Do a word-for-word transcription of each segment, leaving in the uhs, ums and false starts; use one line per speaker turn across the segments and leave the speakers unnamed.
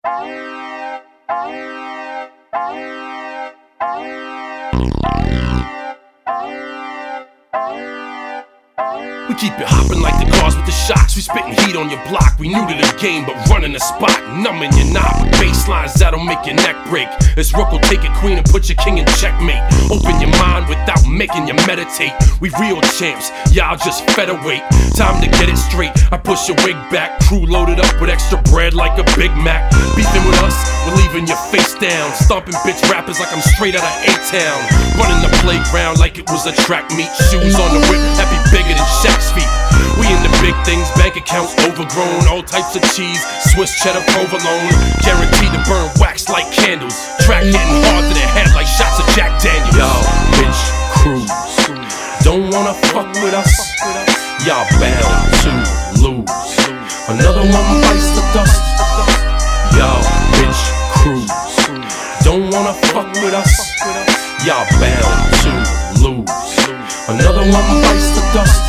We keep it hopping like the cars with the shocks. We spitting heat on your block. We new to the game, but running the spot. Numbing your knob with bass lines that'll make your neck break. This rook will take a queen and put your king in checkmate. Open your mind without making you meditate. We real champs, y'all just featherweight. Time to get it straight. I push your wig back. Crew loaded up with extra bread like a Big Mac. Beefing with us, we're leaving your face down. Stomping bitch rappers like I'm straight out of A-Town. Running the playground like it was a track meet. Shoes on the whip, that be bigger than Shaq's feet. We in the big things, bank accounts overgrown. All types of cheese, Swiss cheddar, provolone. Guaranteed to burn wax like candles. Track hitting hard to the head like shots of Jack Daniels. Y'all bitch crews don't wanna fuck with us. Y'all bound to lose. Another one bites the dust. Y'all bitch crews don't wanna fuck with us. Y'all bound to lose. Another one bites the dust.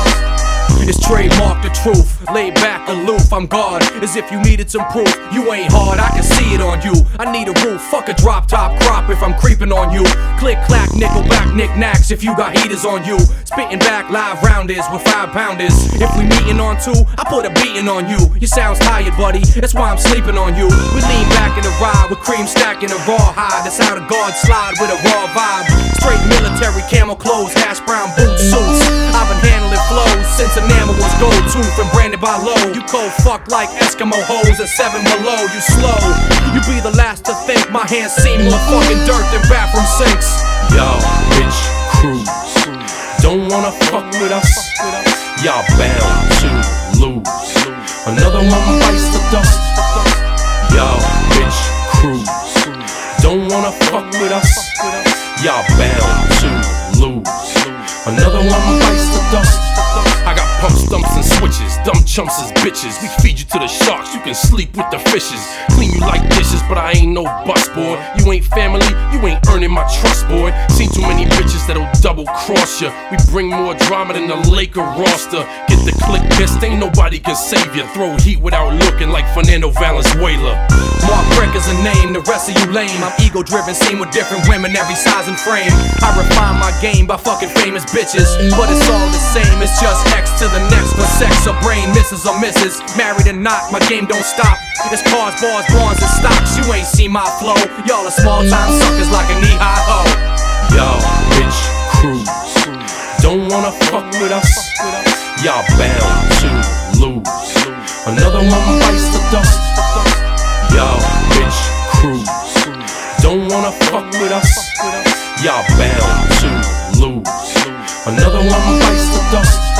It's trademark the truth, laid back aloof, I'm God, as if you needed some proof. You ain't hard, I can see it on you. I need a roof, fuck a drop top crop if I'm creeping on you. Click clack, nickel back, knick-knacks if you got heaters on you. Spitting back live rounders with five pounders. If we meeting on two, I put a beating on you. You sounds tired, buddy, that's why I'm sleeping on you. We lean back in the ride with cream stacking a raw hide. That's how the guards slide with a raw vibe. Straight military camo clothes, hash brown boots, suits. I've been handling flows since enamel was gold tooth and branded by low. You cold fuck like Eskimo hoes at seven below. You slow, you be the last to think. My hands seem more fucking dirt than bathroom sinks.
Y'all bitch crews don't wanna fuck with us. Y'all bound to lose. Another one bites the dust. Y'all bitch crews don't wanna fuck with us. Y'all bound to lose. Another one bites the dust. I got pump stumps and switches, dumb chumps as bitches. We feed you to the sharks, you can sleep with the fishes. Clean you like dishes, but I ain't no bus boy. You ain't family, you ain't earning my trust, boy. Seen too many bitches that'll double cross ya. We bring more drama than the Laker roster. Get the click pissed, ain't nobody can save ya. Throw heat without looking like Fernando Valenzuela.
Mark Breck is a name, the rest of you lame. I'm ego driven, seen with different women, every size and frame. I refine my game by fucking famous bitches, but it's all the same, it's just X to the next for sex or brain misses or misses. Married or not, my game don't stop. It's cars, bars, bronze, and stocks. You ain't see my flow. Y'all are small time suckers like a knee-high hoe.
Y'all bitch crews don't wanna fuck with us. Y'all bound to lose. Another one bites the dust. Y'all bitch crews don't wanna fuck with us. Y'all bound to lose. Another one bites the dust.